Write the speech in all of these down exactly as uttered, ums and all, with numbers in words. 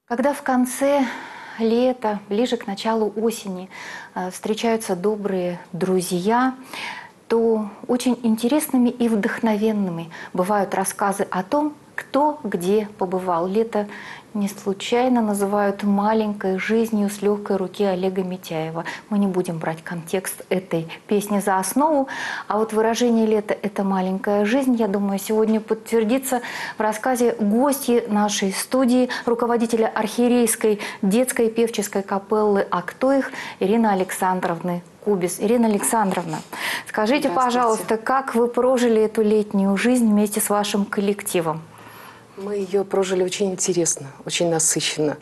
Когда в конце лета, ближе к началу осени встречаются добрые друзья, то очень интересными и вдохновенными бывают рассказы о том, кто где побывал. Лето не случайно называют маленькой жизнью с легкой руки Олега Митяева. Мы не будем брать контекст этой песни за основу, а вот выражение «лето – это маленькая жизнь», я думаю, сегодня подтвердится в рассказе гостьи нашей студии, руководителя архиерейской детской певческой капеллы «А кто их?» Ирины Александровны Кубис. Ирина Александровна, скажите, пожалуйста, как вы прожили эту летнюю жизнь вместе с вашим коллективом? Мы ее прожили очень интересно, очень насыщенно.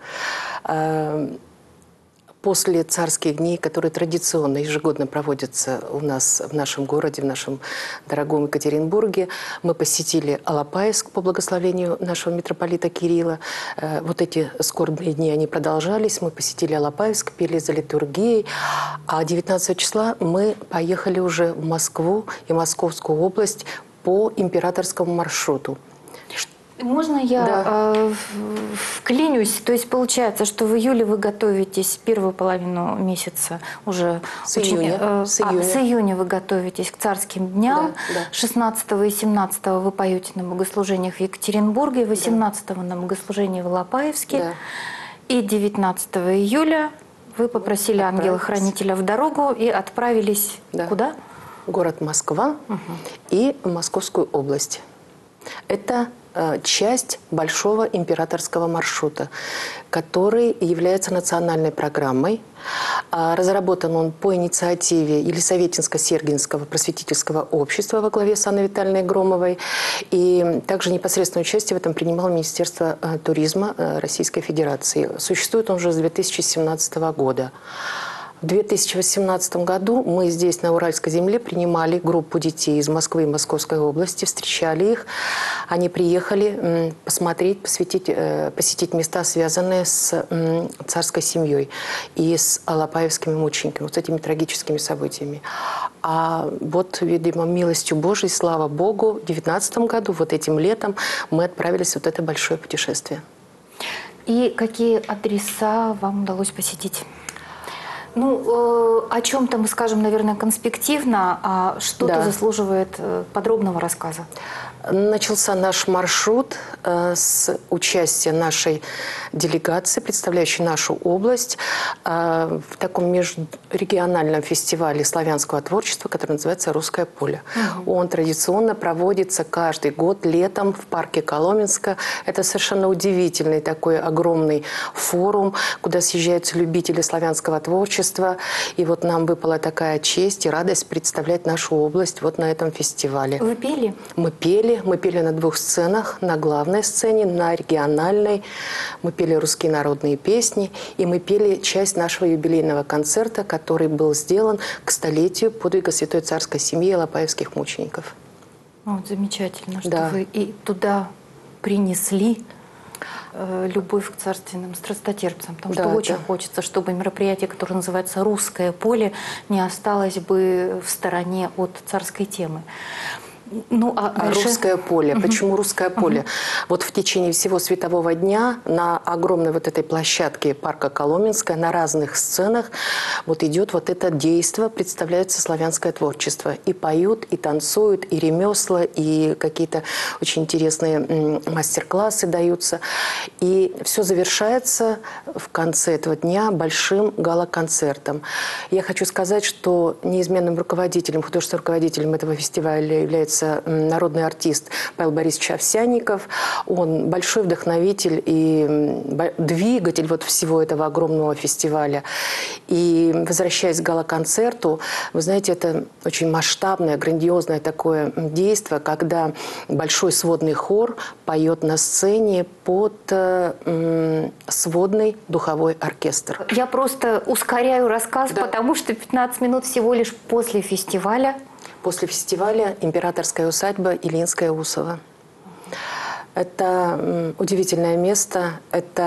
После царских дней, которые традиционно ежегодно проводятся у нас в нашем городе, в нашем дорогом Екатеринбурге, мы посетили Алапаевск по благословению нашего митрополита Кирилла. Вот эти скорбные дни, они продолжались. Мы посетили Алапаевск, пели за литургией. А девятнадцатого числа мы поехали уже в Москву и Московскую область по императорскому маршруту. Можно я да. э, вклинюсь? То есть получается, что в июле вы готовитесь первую половину месяца уже... С очень, июня. Э, с, а, июня. с июня вы готовитесь к царским дням. Да, да. шестнадцатого и семнадцатого вы поете на богослужениях в Екатеринбурге, восемнадцатого да. на богослужении в Алапаевске. Да. И девятнадцатого июля вы попросили ангела-хранителя в дорогу и отправились да. куда? Город Москва угу. и Московскую область. Это часть большого императорского маршрута, который является национальной программой. Разработан он по инициативе Елисаветинско-Сергиевского просветительского общества во главе с Анной Витальевной Громовой. И также непосредственное участие в этом принимало Министерство туризма Российской Федерации. Существует он уже с две тысячи семнадцатого года. В две тысячи восемнадцатом году мы здесь, на Уральской земле, принимали группу детей из Москвы и Московской области, встречали их. Они приехали посмотреть, посвятить, посетить места, связанные с царской семьей и с алапаевскими мучениками, вот этими трагическими событиями. А вот, видимо, милостью Божией, слава Богу, в две тысячи девятнадцатом году, вот этим летом, мы отправились в вот это большое путешествие. И какие адреса вам удалось посетить? Ну, э, о чем-то мы скажем, наверное, конспективно, а что-то да. заслуживает э, подробного рассказа. Начался наш маршрут э, с участия нашей делегации, представляющей нашу область, э, в таком межрегиональном фестивале славянского творчества, который называется «Русское поле». Угу. Он традиционно проводится каждый год летом в парке Коломенска. Это совершенно удивительный такой огромный форум, куда съезжаются любители славянского творчества. И вот нам выпала такая честь и радость представлять нашу область вот на этом фестивале. Вы пели? Мы пели. Мы пели на двух сценах. На главной сцене, на региональной. Мы пели русские народные песни. И мы пели часть нашего юбилейного концерта, который был сделан к столетию подвига святой царской семьи алапаевских мучеников. Вот, замечательно, что да. вы и туда принесли э, любовь к царственным страстотерпцам. Потому да, что очень да. хочется, чтобы мероприятие, которое называется «Русское поле», не осталось бы в стороне от царской темы. Ну, а дальше... Русское поле. Uh-huh. Почему русское поле? Uh-huh. Вот в течение всего светового дня на огромной вот этой площадке парка Коломенская на разных сценах вот идет вот это действо, представляется славянское творчество. И поют, и танцуют, и ремесла, и какие-то очень интересные мастер-классы даются. И все завершается в конце этого дня большим гала-концертом. Я хочу сказать, что неизменным руководителем, художественным руководителем этого фестиваля является народный артист Павел Борисович Овсянников. Он большой вдохновитель и двигатель вот всего этого огромного фестиваля. И возвращаясь к гала-концерту, вы знаете, это очень масштабное, грандиозное такое действие, когда большой сводный хор поет на сцене под э, сводный духовой оркестр. Я просто ускоряю рассказ, да. потому что пятнадцать минут всего лишь после фестиваля. После фестиваля императорская усадьба Илинское Усово. Это удивительное место. Это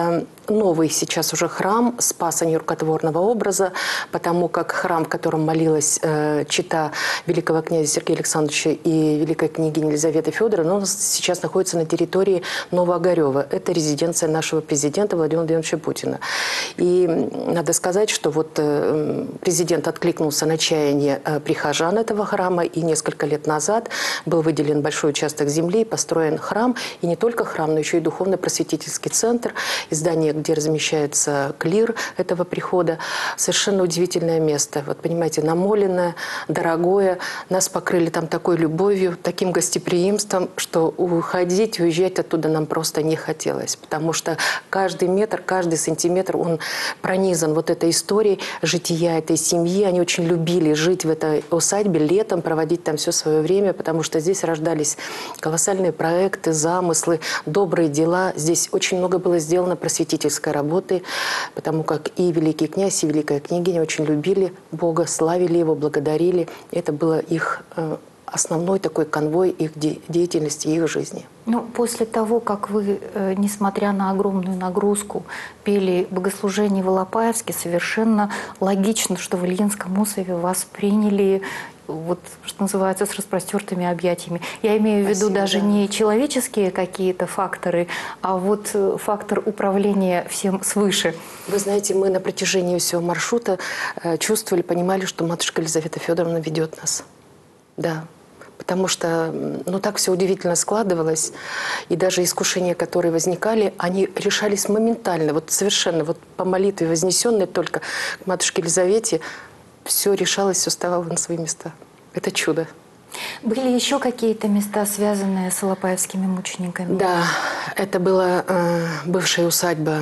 новый сейчас уже храм Спаса Нерукотворного образа, потому как храм, в котором молилась э, чета великого князя Сергея Александровича и великой княгини Елизаветы Федоровны, он сейчас находится на территории Новоогарева. Это резиденция нашего президента Владимира Владимировича Путина. И надо сказать, что вот э, президент откликнулся на чаяние э, прихожан этого храма, и несколько лет назад был выделен большой участок земли, построен храм, и не только храм, но еще и духовно-просветительский центр, здание, где размещается клир этого прихода. Совершенно удивительное место. Вот понимаете, намоленное, дорогое. Нас покрыли там такой любовью, таким гостеприимством, что уходить, уезжать оттуда нам просто не хотелось. Потому что каждый метр, каждый сантиметр, он пронизан вот этой историей жития этой семьи. Они очень любили жить в этой усадьбе, летом проводить там все свое время, потому что здесь рождались колоссальные проекты, замыслы, добрые дела. Здесь очень много было сделано просветительской работы, потому как и великий князь, и великая княгиня очень любили Бога, славили Его, благодарили. Это было их э, основной такой конвой их де деятельности, их жизни. Ну, после того, как вы, э, несмотря на огромную нагрузку, пели богослужение в Алапаевске, совершенно логично, что в Ильинском Усове вас приняли, вот, что называется, с распростертыми объятиями. Я имею в виду Спасибо, даже да. не человеческие какие-то факторы, а вот фактор управления всем свыше. Вы знаете, мы на протяжении всего маршрута э, чувствовали, понимали, что матушка Елизавета Федоровна ведет нас. Да. Потому что, ну, так все удивительно складывалось. И даже искушения, которые возникали, они решались моментально. Вот совершенно, вот по молитве вознесенной только к матушке Елизавете, все решалось, все вставало на свои места. Это чудо. Были еще какие-то места, связанные с алапаевскими мучениками? Да, это была э, бывшая усадьба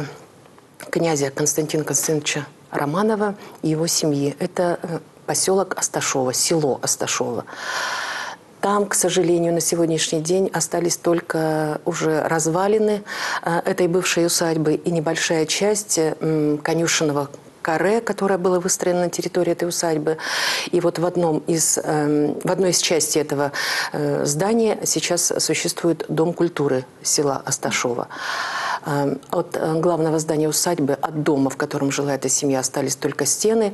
князя Константина Константиновича Романова и его семьи. Это э, поселок Асташово, село Асташово. Там, к сожалению, на сегодняшний день остались только уже развалины э, этой бывшей усадьбы и небольшая часть э, конюшенного каре, которое было выстроено на территории этой усадьбы. И вот в, одном из, э, в одной из частей этого э, здания сейчас существует Дом культуры села Асташово. Э, от главного здания усадьбы, от дома, в котором жила эта семья, остались только стены.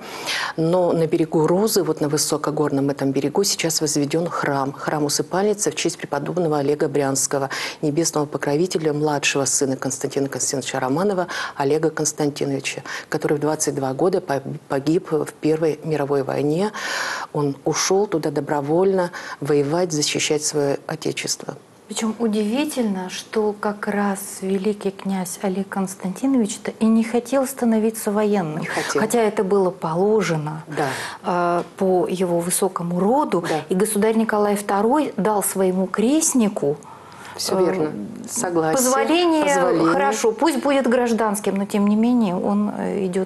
Но на берегу Розы, вот на высокогорном этом берегу, сейчас возведен храм. Храм-усыпальница в честь преподобного Олега Брянского, небесного покровителя, младшего сына Константина Константиновича Романова, Олега Константиновича, который в двадцать два года погиб в Первой мировой войне. Он ушел туда добровольно воевать, защищать свое отечество. Причем удивительно, что как раз великий князь Олег Константинович-то и не хотел становиться военным. Не хотел. Хотя это было положено да. э, по его высокому роду. Да. И государь Николай второй дал своему крестнику Все верно. Согласен. Позволение, Позволение, хорошо, пусть будет гражданским, но тем не менее он идет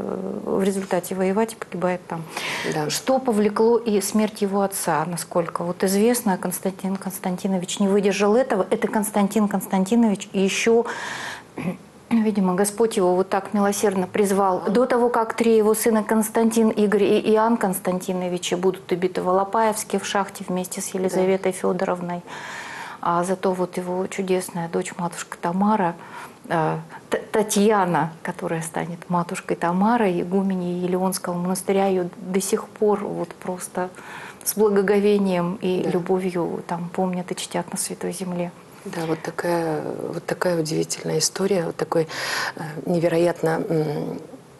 в результате воевать и погибает там. Да. Что повлекло и смерть его отца, насколько вот известно, Константин Константинович не выдержал этого. Это Константин Константинович и еще... Видимо, Господь его вот так милосердно призвал. До того, как три его сына Константин, Игорь и Иоанн Константиновичи будут убиты в Алапаевске в шахте вместе с Елизаветой да. Федоровной. А зато вот его чудесная дочь, матушка Тамара, э, Татьяна, которая станет матушкой Тамары, игуменей Елеонского монастыря, ее до сих пор вот просто с благоговением и да. любовью там помнят и чтят на Святой Земле. Да, вот такая, вот такая удивительная история, вот такой э, невероятно э,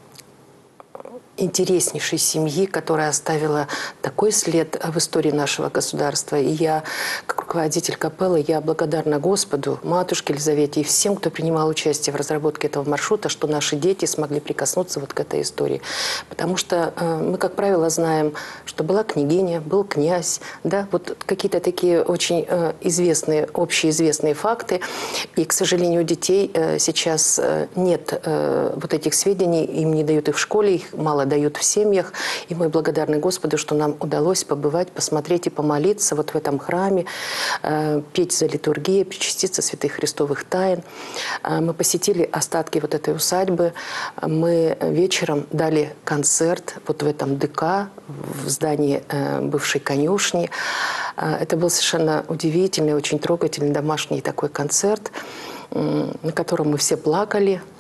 интереснейшей семьи, которая оставила такой след в истории нашего государства. И я, как руководитель капеллы, я благодарна Господу, матушке Елизавете и всем, кто принимал участие в разработке этого маршрута, что наши дети смогли прикоснуться вот к этой истории. Потому что э, мы, как правило, знаем, что была княгиня, был князь, да, вот какие-то такие очень э, известные, общеизвестные факты. И, к сожалению, у детей э, сейчас э, нет э, вот этих сведений, им не дают их в школе, их мало дают в семьях. И мы благодарны Господу, что нам удалось побывать, посмотреть и помолиться вот в этом храме, э, петь за литургией, причаститься святых христовых тайн. Э, мы посетили остатки вот этой усадьбы. Мы вечером дали концерт вот в этом ДК, в здании э, бывшей конюшни. Э, это был совершенно удивительный, очень трогательный домашний такой концерт, э, на котором мы все плакали.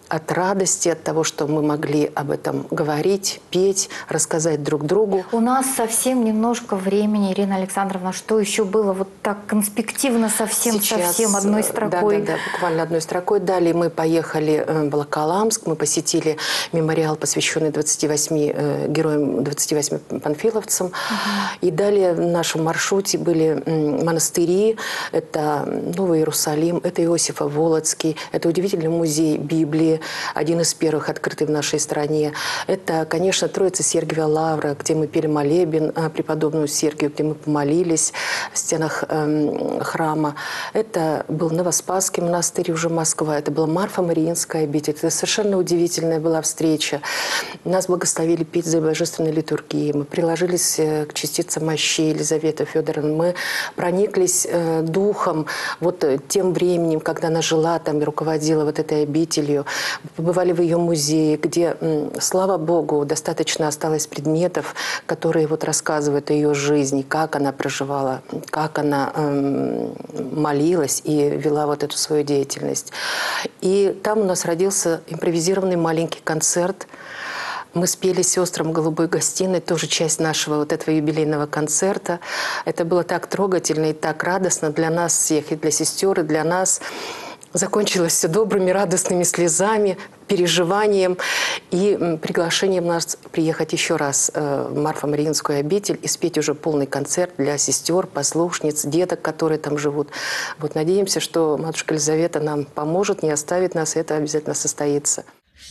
от радости, от того, что мы могли об этом говорить, петь, рассказать друг другу. У нас совсем немножко времени, Ирина Александровна. Что еще было вот так конспективно совсем-совсем одной строкой? Да, да, да, буквально одной строкой. Далее мы поехали в Волоколамск, мы посетили мемориал, посвященный двадцати восьми э, героям, двадцати восьми панфиловцам. Угу. И далее в нашем маршруте были монастыри. Это Новый Иерусалим, это Иосифа Волоцкий, это удивительный музей Библии, один из первых открытый в нашей стране. Это, конечно, Троица Сергиева Лавра, где мы пели молебен преподобному Сергию, где мы помолились в стенах э, храма. Это был Новоспасский монастырь, уже Москва. Это была Марфа-Мариинская обитель. Это совершенно удивительная была встреча. Нас благословили петь за божественной литургии. Мы приложились к частицам мощей Елизаветы Федоровны. Мы прониклись э, духом, вот тем временем, когда она жила там и руководила вот этой обителью. Побывали в ее музее, где, слава Богу, достаточно осталось предметов, которые вот рассказывают о ее жизни, как она проживала, как она эм, молилась и вела вот эту свою деятельность. И там у нас родился импровизированный маленький концерт. Мы спели сестрам «Голубой гостиной», тоже часть нашего вот этого юбилейного концерта. Это было так трогательно и так радостно для нас всех, и для сестер, и для нас. Закончилось все добрыми, радостными слезами, переживанием и приглашением нас приехать еще раз в Марфа-Мариинскую обитель и спеть уже полный концерт для сестер, послушниц, деток, которые там живут. Вот надеемся, что матушка Елизавета нам поможет, не оставит нас, и это обязательно состоится.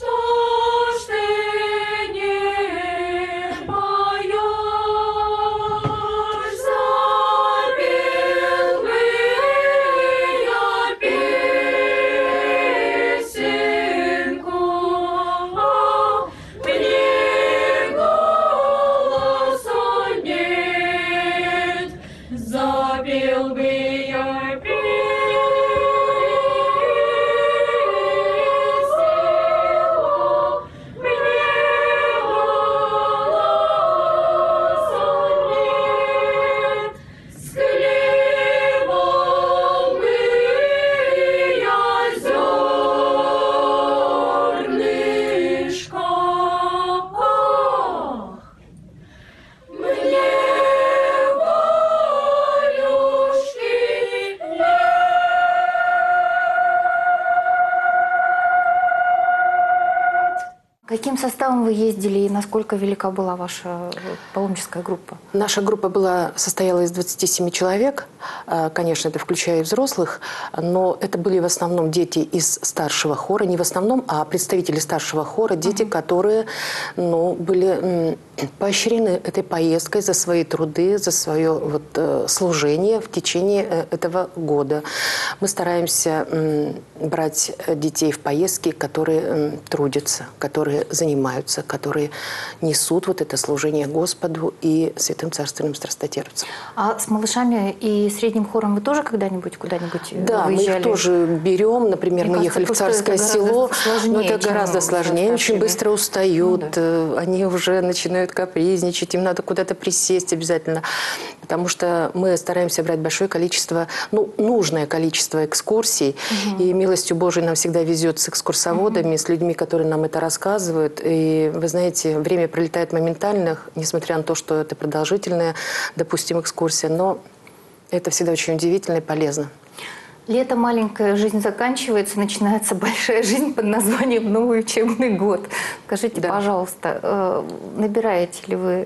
Каким составом вы ездили и насколько велика была ваша паломническая группа? Наша группа была, состояла из двадцати семи человек. Конечно, это включая и взрослых, но это были в основном дети из старшего хора. Не в основном, а представители старшего хора, дети, uh-huh. которые ну, были поощрены этой поездкой за свои труды, за свое вот, служение в течение этого года. Мы стараемся брать детей в поездки, которые трудятся, которые занимаются, которые несут вот это служение Господу и святым царственным страстотерпцам. А с малышами и средним хором вы тоже когда-нибудь куда-нибудь да, выезжали? Да, мы их тоже берем. Например, Мне мы кажется, ехали в Царское село. Но это гораздо сложнее, очень быстро устают. Ну, да. Они уже начинают капризничать, им надо куда-то присесть обязательно. Потому что мы стараемся брать большое количество, ну, нужное количество экскурсий. Угу. И милостью Божией нам всегда везет с экскурсоводами, угу. с людьми, которые нам это рассказывают. И вы знаете, время пролетает моментально, несмотря на то, что это продолжительная, допустим, экскурсия. Но это всегда очень удивительно и полезно. Лето маленькая, жизнь заканчивается, начинается большая жизнь под названием «Новый учебный год». Скажите, да. пожалуйста, набираете ли вы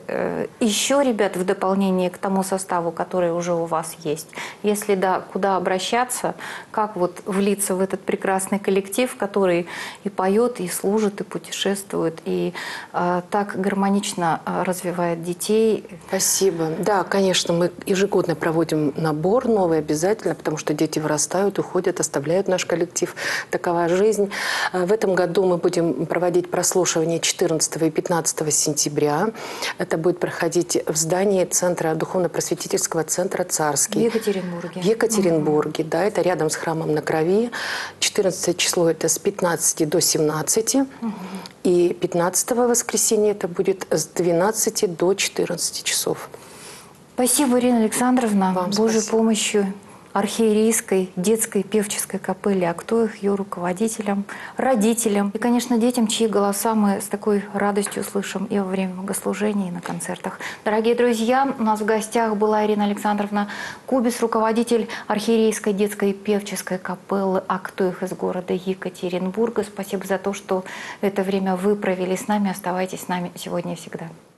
еще ребят в дополнение к тому составу, который уже у вас есть? Если да, куда обращаться, как вот влиться в этот прекрасный коллектив, который и поет, и служит, и путешествует, и так гармонично развивает детей? Спасибо. Да, конечно, мы ежегодно проводим набор новый обязательно, потому что дети вырастают, уходят, оставляют наш коллектив. Такова жизнь. В этом году мы будем проводить прослушивание четырнадцатого и пятнадцатого сентября. Это будет проходить в здании Центра Духовно-просветительского центра «Царский». В Екатеринбурге. В Екатеринбурге, угу. да. Это рядом с храмом на Крови. четырнадцатое число это с пятнадцати до семнадцати. Угу. И пятнадцатого воскресенья это будет с двенадцати до четырнадцати часов. Спасибо, Ирина Александровна. Вам Божьей спасибо. помощью архиерейской детской певческой капелле «Актоих», ее руководителям, родителям и, конечно, детям, чьи голоса мы с такой радостью слышим и во время богослужений, и на концертах. Дорогие друзья, у нас в гостях была Ирина Александровна Кубис, руководитель архиерейской детской певческой капеллы «Актоих» из города Екатеринбурга. Спасибо за то, что это время вы провели с нами. Оставайтесь с нами сегодня и всегда.